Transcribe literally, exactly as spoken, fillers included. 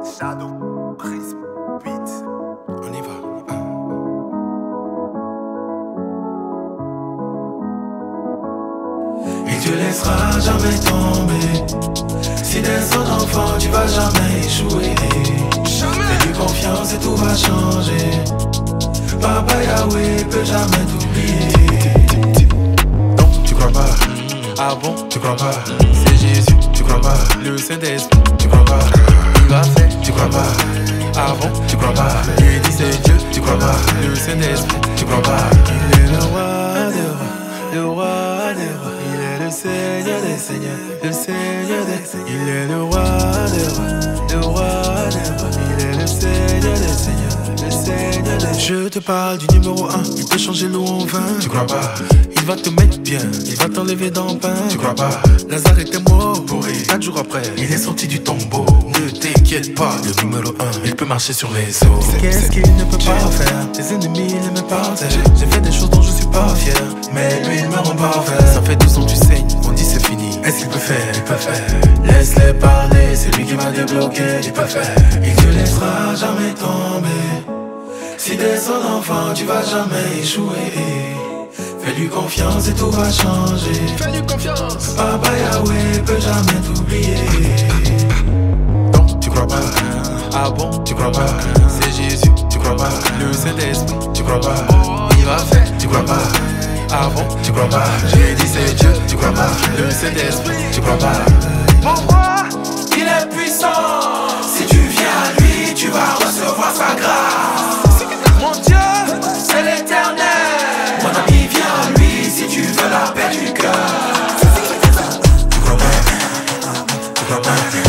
Shadow Prism Beat. On y va. Et tu laisseras jamais tomber. Si des son enfant tu vas jamais échouer. Fais-lui confiance et tout va changer. Papa Yahweh peut jamais t'oublier. Non, tu crois pas. Ah bon, tu crois pas. C'est Jésus, tu crois pas. Le Saint-Esprit, tu crois pas. Il va faire, tu crois pas. Ah bon, tu crois pas. Il dit c'est Dieu, tu crois pas. Le Saint-Esprit, tu crois pas. Il est le roi des rois, le roi des rois. Il est le Seigneur des seigneurs, le Seigneur des seigneurs. Il est le roi des rois, le roi des rois. Il est le Seigneur des seigneurs, le Seigneur des seigneurs. Je te parle du numéro un, il peut changer l'eau en vin. Tu crois pas? Il va te mettre bien, il va t'enlever dans le pain. Tu crois pas? Lazare était mort, pourri. Quatre jours après, il est sorti du tombeau. Ne t'inquiète pas, le numéro un, il peut marcher sur les eaux. Qu'est-ce qu'il ne peut pas faire? Tes ennemis l'aiment par terre. J'ai fait des choses dont je suis pas fier, mais lui il me rend parfait. Ça fait douze ans tu saignes, on dit c'est fini. Est-ce qu'il peut faire? Il peut faire. Laisse-les parler, c'est lui qui va débloquer. Il peut faire. Il te laissera jamais tomber. Si t'es son enfant, tu vas jamais échouer. Fais-lui confiance et tout va changer. Fais-lui confiance. Papa Yahweh peut jamais t'oublier. Non, tu crois pas. Ah bon, tu crois pas. C'est Jésus, tu crois pas. Le Saint-Esprit, tu crois pas. Il va faire, tu crois pas. Ah bon, tu crois pas. J'ai dit c'est Dieu, tu crois pas. Le Saint-Esprit, tu crois pas. Mon roi, il est puissant. Si tu viens à lui, tu vas recevoir sa grâce. Mon Dieu, c'est l'éternel. Mon ami, viens à lui si tu veux la paix du cœur. tu crois pas. Tu crois pas.